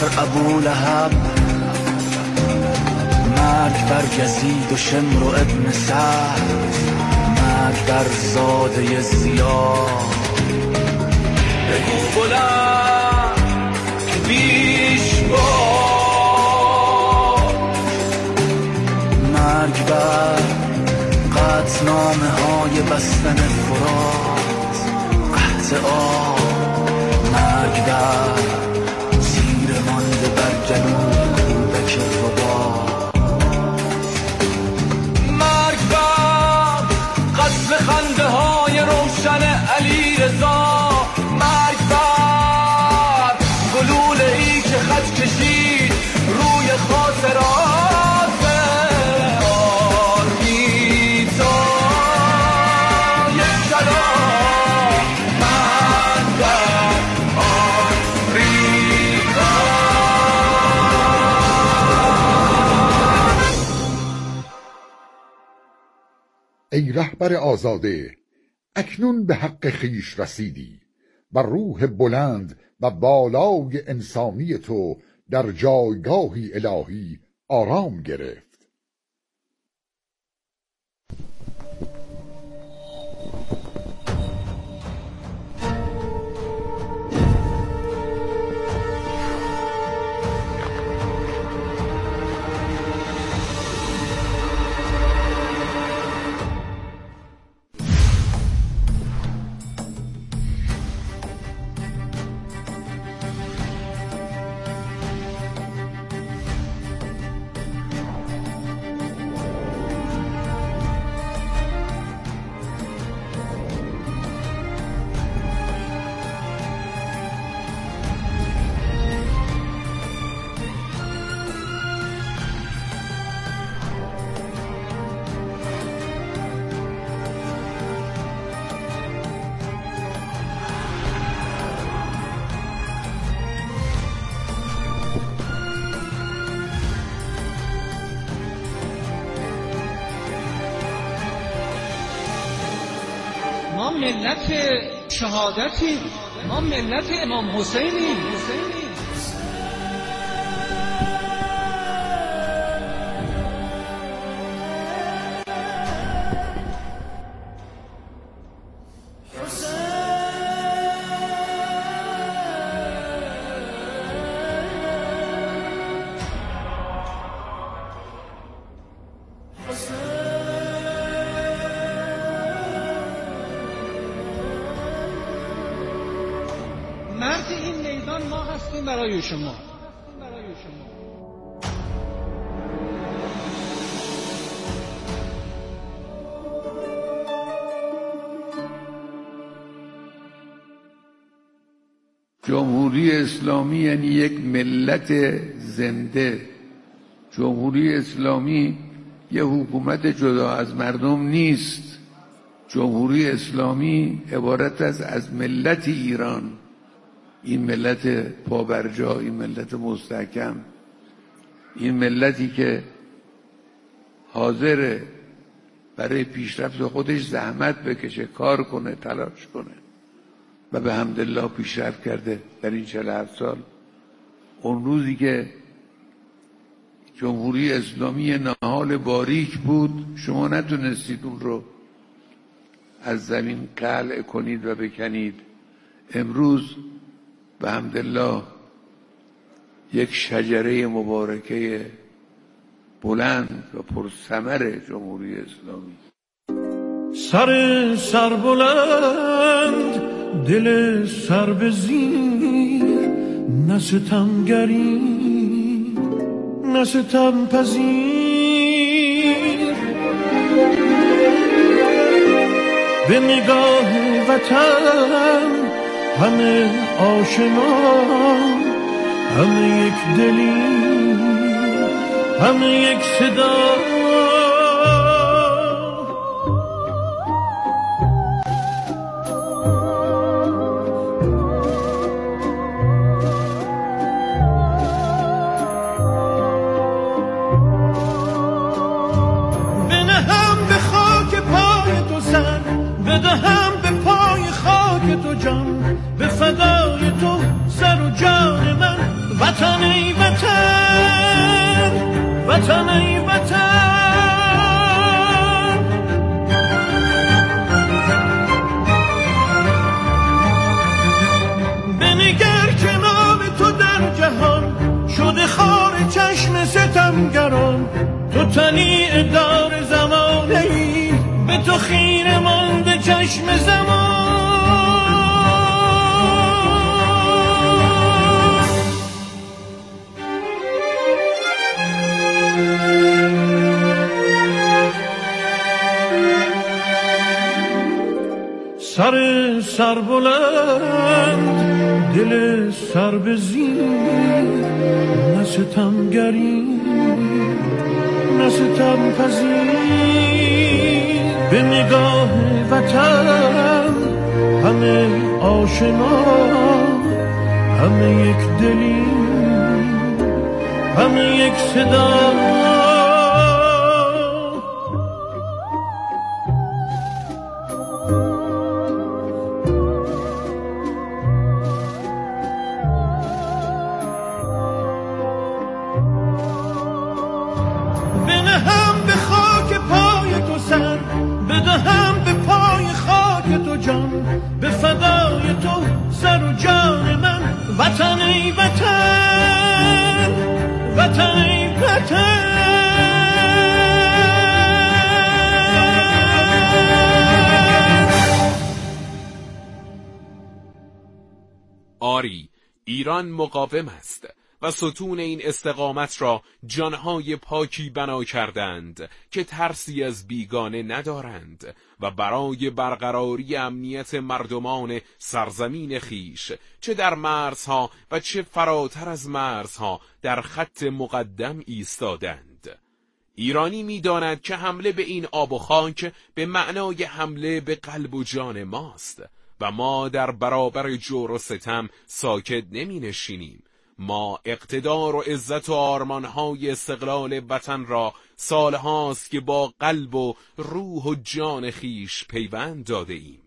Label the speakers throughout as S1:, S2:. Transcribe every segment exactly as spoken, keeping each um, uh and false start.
S1: ابولهب، مرگ بر یزید و شمر و ابن سعد، مرگ بر زاده زیاد. بگو بلند که بیش باد، مرگ بر قطعنامه های بستن فرات، قحط آب، مرگ بر زیر مانده بر جنوب کودک ربات، مرگ بر قتل خنده های روشن علی رضا، مرگ بر گلوله ای که خط کشید روی خاطرات آرمیتا یک کلام، مرگ بر آفریقا.
S2: ای رهبر آزاده، اکنون به حق خویش رسیدی و روح بلند و بالای انسانی تو در جایگاهی الهی آرام گرفت.
S3: ما ملت شهادتی، ما ملت امام حسینی. مرد این میدان ما هستیم برای شما.
S4: جمهوری اسلامی یعنی یک ملت زنده. جمهوری اسلامی یه حکومت جدا از مردم نیست. جمهوری اسلامی عبارت است از ملت ایران، این ملت پابرجا، این ملت مستحکم، این ملتی که حاضره برای پیشرفت خودش زحمت بکشه، کار کنه، تلاش کنه و به حمدالله پیشرفت کرده در این چهل و هفت سال. اون روزی که جمهوری اسلامی نهال باریک بود، شما نتونستید اون رو از زمین قلع کنید و بکنید. امروز به حمدالله یک شجره مبارکه بلند و پرثمر جمهوری اسلامی.
S5: سر سر بلند، دل سر به زیر، نه ستمگری نه ستم پذیر، به نگاه وطن همه آشنا، همه یک دلی، همه یک صدا. بنهم به خاک پای تو سر، بدهم به پای خاک تو جان، به فدای تو سر و جان من. وطن ای وطن، وطن ای وطن. بنگر که نام تو در جهان شده خار چشم ستمگران. تو تنی دار زمانه ای، به تو خیره مانده چشم زمان. سر سر بلند، دل سر به زیر، نه ستمگری نه ستم پذیر. به نگاه وطن همه آشنا، همه یک دلی، همه یک صدا. به فدای تو سر و جان من. وطن ای وطن، وطن ای وطن.
S6: آری، ایران مقاوم است و ستون این استقامت را جانهای پاکی بنا کردند که ترسی از بیگانه ندارند و برای برقراری امنیت مردمان سرزمین خیش چه در مرزها و چه فراتر از مرزها در خط مقدم ایستادند. ایرانی می‌داند که حمله به این آب و خاک به معنای حمله به قلب و جان ماست و ما در برابر جور و ستم ساکت نمی‌نشینیم. ما اقتدار و عزت و آرمانهای استقلال وطن را سالهاست که با قلب و روح و جان خیش پیوند داده ایم.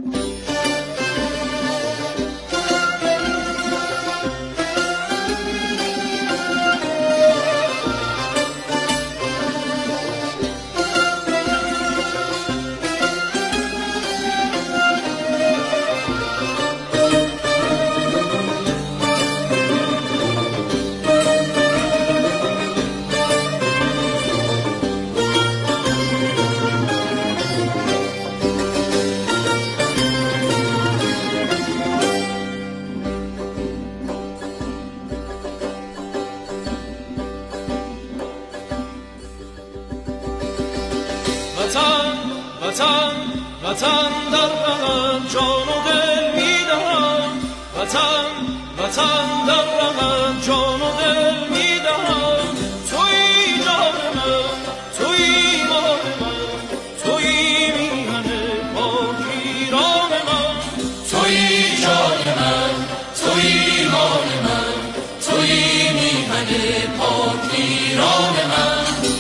S5: وطن در رغم جان و دل میدهم. وطن وطن در رغم جان و دل میدهم. تویی جان من، تویی مان من، تویی میهن پاک ایران من. تویی جان من، تویی مان من، تویی میهن پاک ایران من.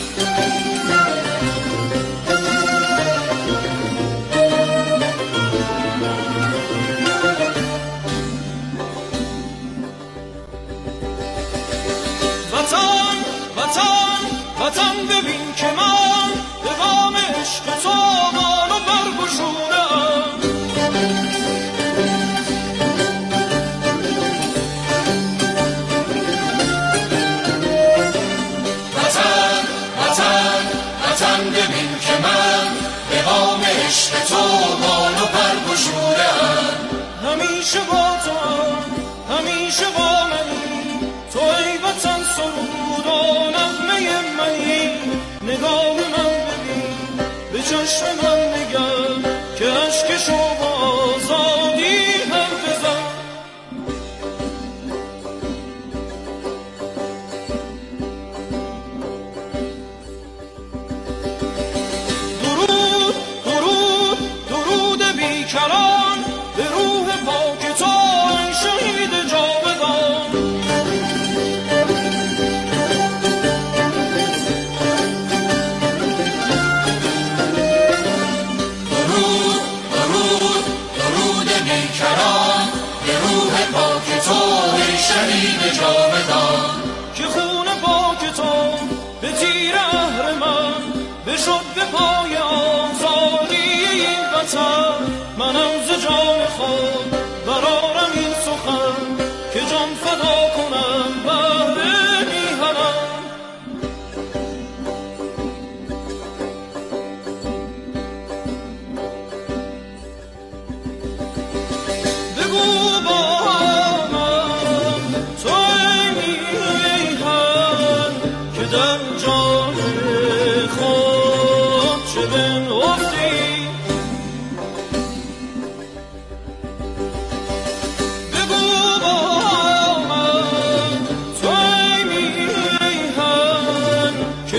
S5: وطن ببین که من به وام عشق تو بال و برگشودم. وطن وطن وطن ببین که من به وام عشق تو بال و برگشودم. همیشه با تو هم، همیشه با منی، تو ای وطن سرود و نغمه منی. نگاه من ببین، به چشم من نگر، که عشق شما آزادی هم بزن. درود درود درود بیکران به روح پاک تو ای شهید جاودان.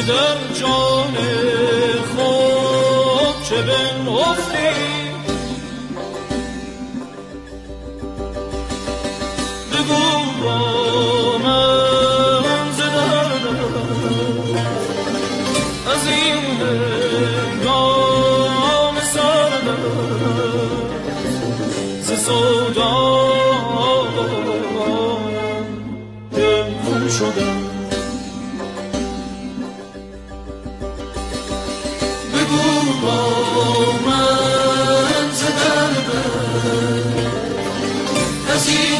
S5: در جان خود چه بنهفتی بگو با من ز دردم از این هنگام سردم ز سودا دلخون شدم بگو با من ز دردم از این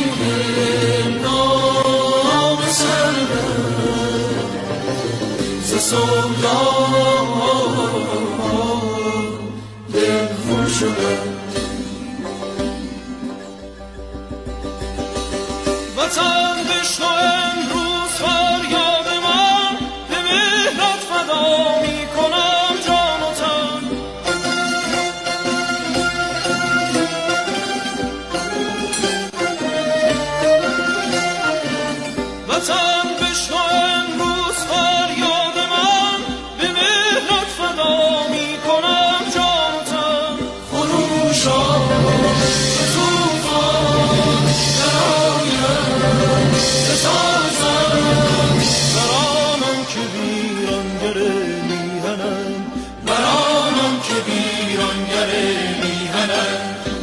S5: هنگام سردم ز سودا دلخون شدم وطن بشنو امروز فریاد من به مهرت فدا می کنم جان و تن وطن بشنو امروز فریاد من به مهرت فدا می کنم جان و تن خروش آمد طوفان درآید بسازم برانم که ویرانگر میهنم برانم که ویرانگر میهنم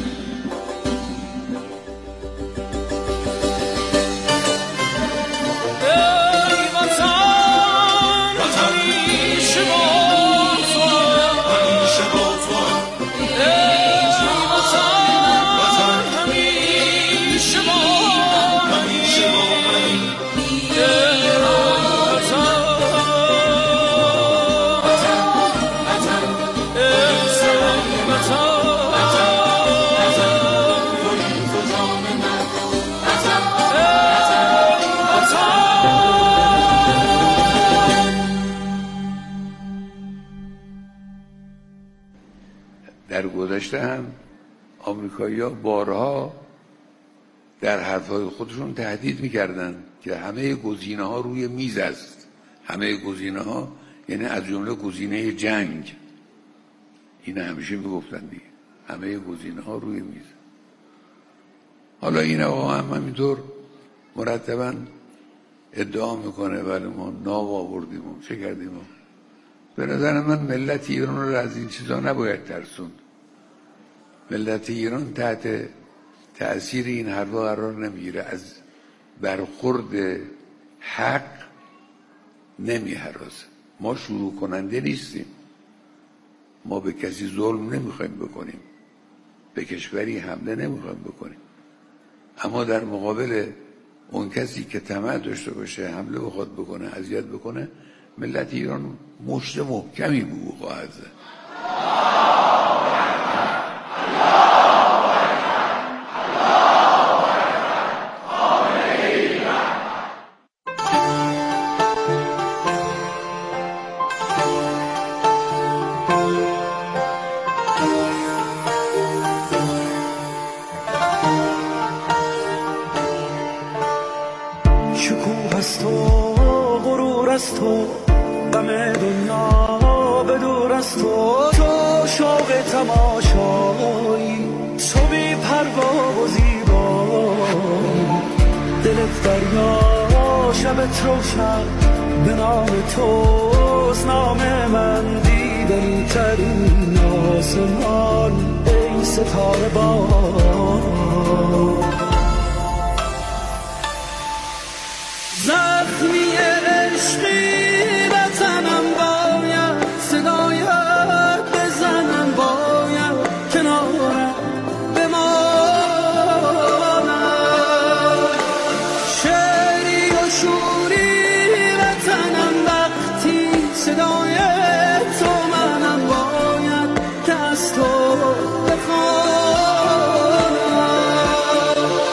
S5: ای وطن همیشه با تو همیشه با تو ای وطن همیشه با همیشه با من
S4: در گذشته هم آمریکایی‌ها بارها در حرفهای خودشون تهدید می‌کردند که همه گزینه‌ها روی میز است. همه گزینه‌ها یعنی از جمله گزینه جنگ. این همیشه میگفتن دیگه. همه گزینه‌ها روی میز. حالا این آقا هم همینطور مرتباً ادعا میکنه ولی ما ناو آوردیم و چه کردیم. به نظر من ملت ایران رو از این چیزا نباید ترسوند. ملت ایران تحت تأثیر این حرفا قرار نمیگیره، از برخورد حق نمیهرازه. ما شروع کننده نیستیم، ما به کسی ظلم نمیخوایم بکنیم، به کشوری حمله نمیخوایم بکنیم، اما در مقابل اون کسی که طمع داشته باشه حمله بخواد بکنه، اذیت بکنه، ملت ایران مشت محکمی به او خواهد زد.
S7: شکوه است و غرور است و غم دنیا به دور است و تو شوق تماشایی، تو بی پروا و زیبایی، دلت دریا شبت روشن به نام توست، نام من دیدنی ترین آسمان ای ستاره بان. زخمی عشقی وطنم باید صدایت بزنم، باید کنارم بمانم، شعری و شوری وطنم وقتی صدای تو منم، باید که از تو بخوانم.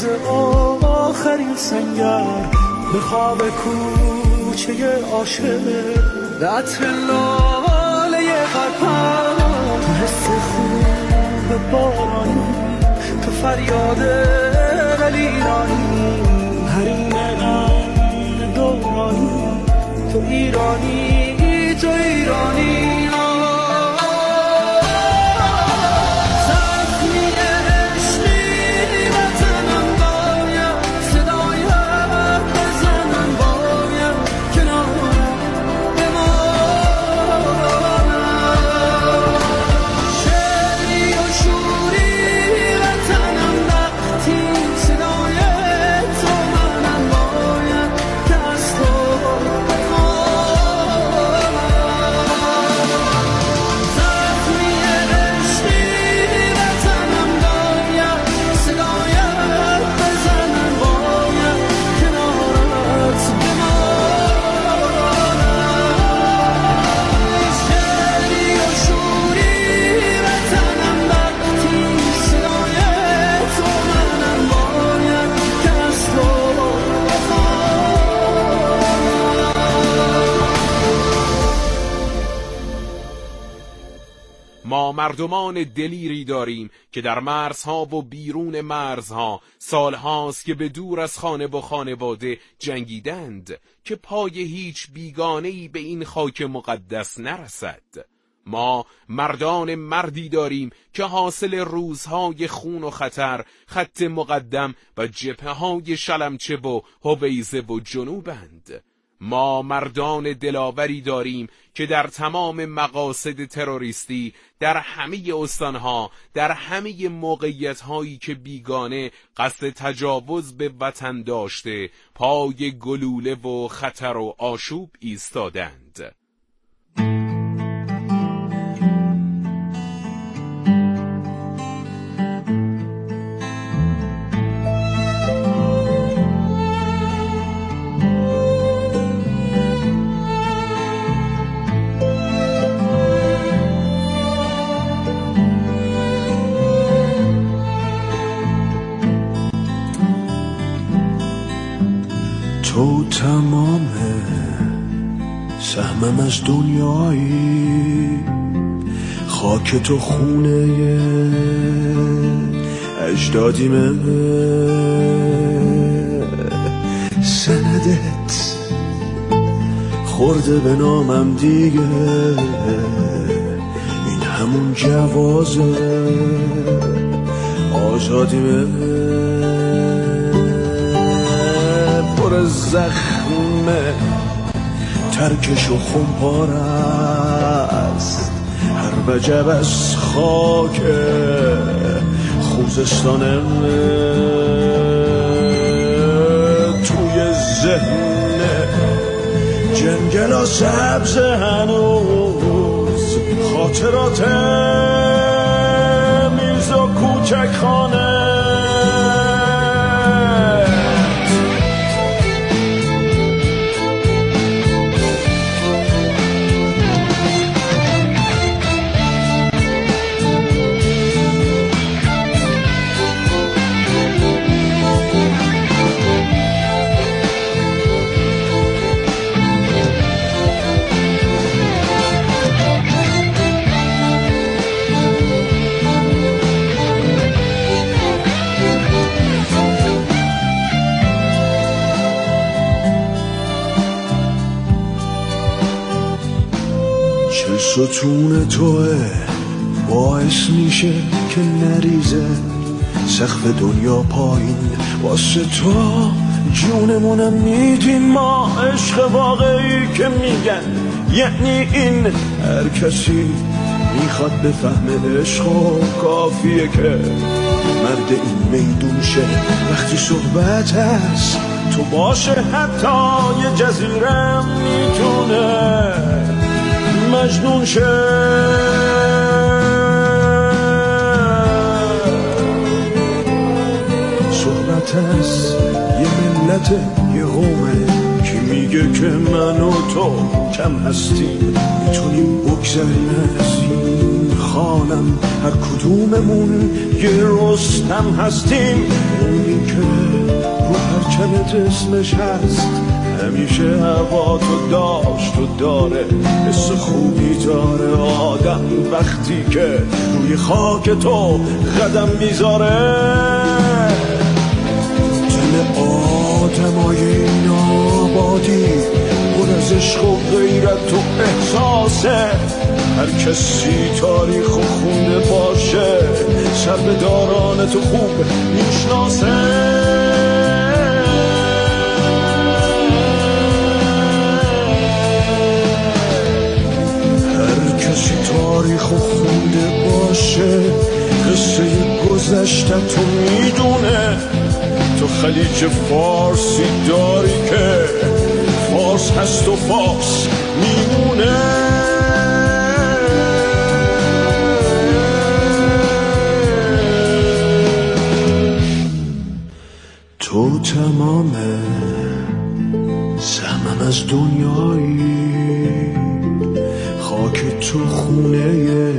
S7: روز آخرین سنگر به خواب کوچه عاشق، به عطر لاله قرپم، تو حس خوب بارانی، تو فریاد دلیرانی، حریم غم دورانی، تو ایرانی، تو ایرانی.
S6: ما مردمان دلیری داریم که در مرزها و بیرون مرزها سالهاست که به دور از خانه و خانواده جنگیدند که پای هیچ بیگانه‌ای به این خاک مقدس نرسد. ما مردان مردی داریم که حاصل روزهای خون و خطر، خط مقدم و جبهه‌های شلمچه و هویزه و جنوبند. ما مردان دلاوری داریم که در تمام مقاصد تروریستی، در همه استانها، در همه موقعیت‌هایی که بیگانه قصد تجاوز به وطن داشته، پای گلوله و خطر و آشوب ایستادند.
S8: تو تمام سهمم از دنیایی، خاک تو خونه اجدادیمه، سندت خورده به نامم دیگه، این همون جواز آزادیمه، پر زخمه ترکش و خونپار است، هر وجب از خاک خوزستانم، توی ذهن جنگل سبز هنوز خاطرات میز و کوچک خانه. ستون توه باعث میشه که نریزه سقف دنیا پایین، واسه تو جونمونم میدیم ما، عشق واقعی که میگن یعنی این هر کسی میخواد بفهمه عشق و کافیه که مرد این میدون شه، وقتی صحبت هست تو باشه حتی یه جزیره میتونه مجنون شه. صحبت هست یه ملت یه قومه که میگه که من و تو کم هستیم، میتونیم بگذریم از این میخوانم هر کدوممون یه رستم هستیم، اونی که رو پرچمت اسمش هست، همیشه هوا تو داشت و داره، حس خوبی داره آدم وقتی که روی خاک تو قدم میذاره. دل آدمای این آبادی پر از عشق و غیرت و احساسه، هر کسی تاریخ و خونده باشه سر به داران تو خوب میشناسه. تاریخ و خونده باشه قصه گذشته تو میدونه، تو خلیج فارسی داری که فارس هست و فارس میمونه. تو تمامه سهمم از دنیایی، خاک تو خونه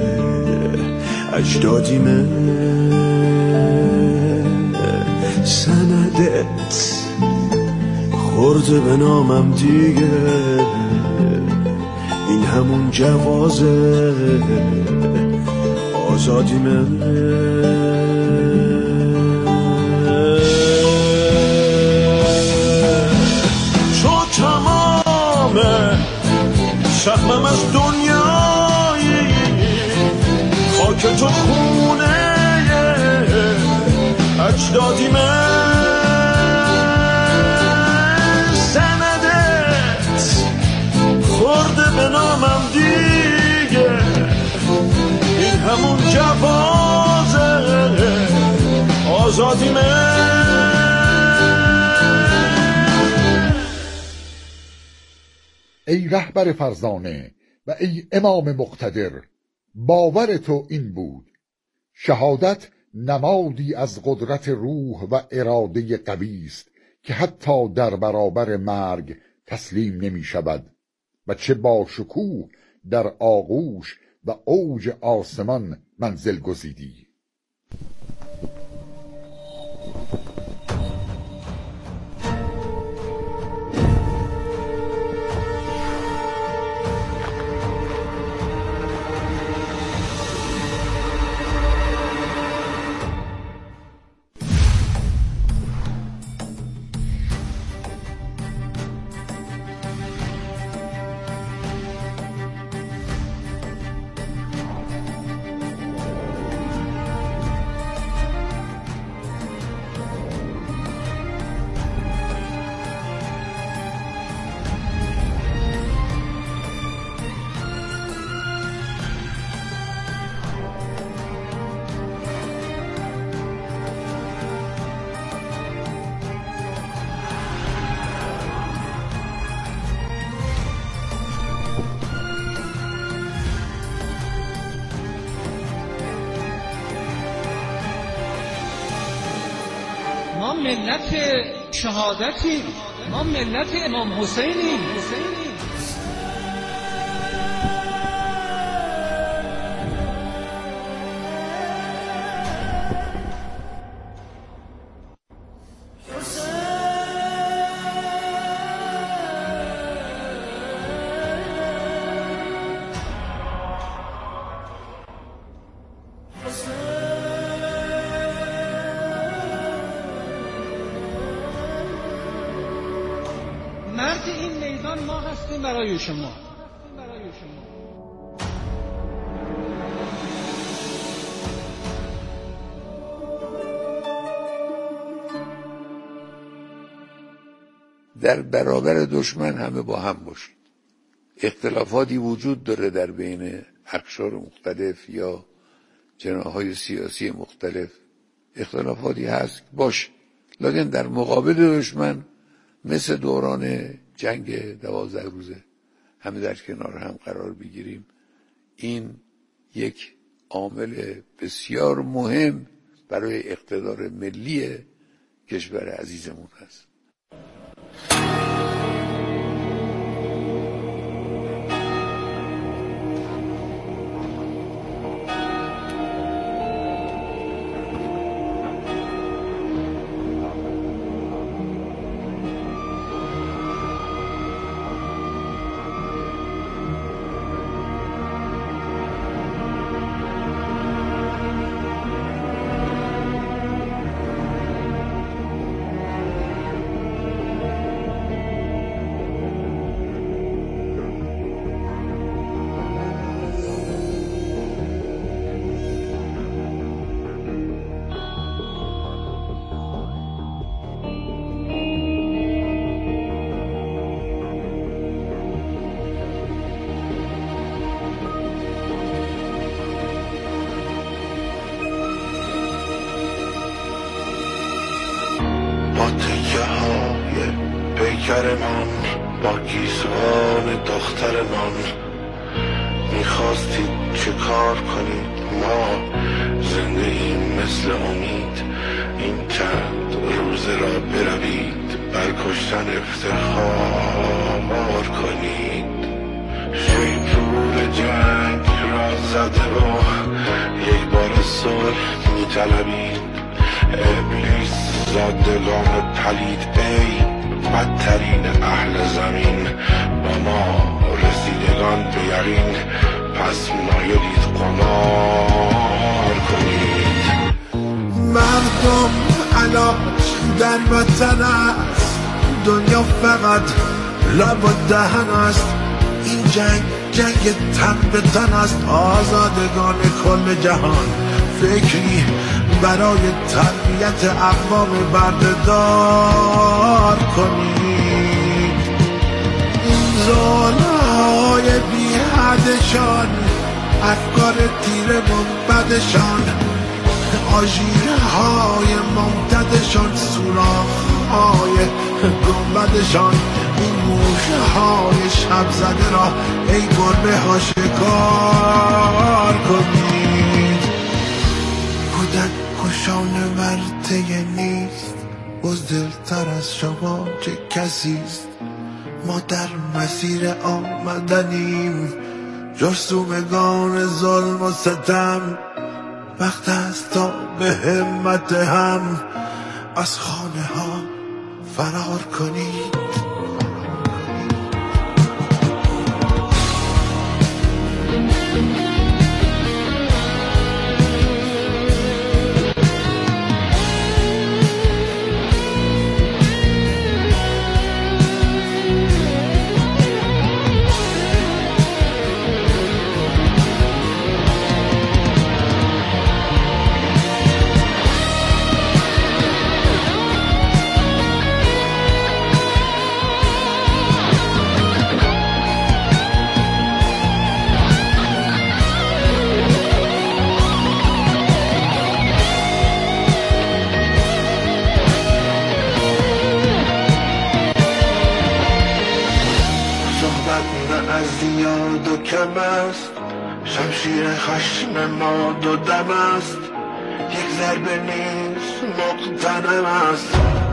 S8: اجدادیمه، سندت خورده به نامم دیگه، این همون جوازه آزادیمه. تو تمامه سهمم از دنیایی، خاک تو خونه اجدادیمه، سندت خورده به نامم دیگه، این همون جوازه آزادیمه.
S2: ای رهبر فرزانه و ای امام مقتدر، باور تو این بود، شهادت نمادی از قدرت روح و اراده قوی است که حتی در برابر مرگ تسلیم نمی شود و چه با شکوه در آغوش و اوج آسمان منزل گزیدی.
S3: ما ملت شهادتیم، ما ملت امام حسینیم. مرد این میدان ما هستیم برای شما.
S4: در برابر دشمن همه با هم باشید. اختلافاتی وجود داره در بین اقشار مختلف یا جناح‌های سیاسی مختلف، اختلافاتی هست باشه، لکن در مقابل دشمن مثل دوران جنگ دوازده روزه همه در کنار هم قرار بگیریم. این یک عامل بسیار مهم برای اقتدار ملی کشور عزیزمون هست.
S8: با تکه های پیکرمان، با گیسوان دخترمان. میخواستید چه کار کنید؟ ما زنده ایم مثل امید. این چند روزه را بروید بر کشتن افتخار کنید. شیطور جنگ را زده و یک بار صلح میطلبید. ابلیس زادگان پلید، ای بدترین اهل زمین، با ما رسیدگان به یقین، پس مایلید قمار کنید.
S9: مردم علاج در وطن است، دنیا فقط لب و دهن است. این جنگ جنگ تن به تن است. آزادگان کل جهان فکری برای تربیت اقوام بردهدار کنید. این ظلم‌های بی حدشان، افکار تیره منبدشان، آژیرهای ممتدشان، سوراخ‌های گنبدشان، این موشهای شب زده را ای گربه ها شکار کنید. کودک کشان ورطه نیست، بزدلتر از شما چه کسیست. ما در مسیر آمدنیم، جرثومگان ظلم و ستم. وقت است تا به همت هم از خانه ها فرار کنید.
S8: از یاد و کم است، شمشیر خشم ما دو دم است. یک ضربه نیست مقتنم است.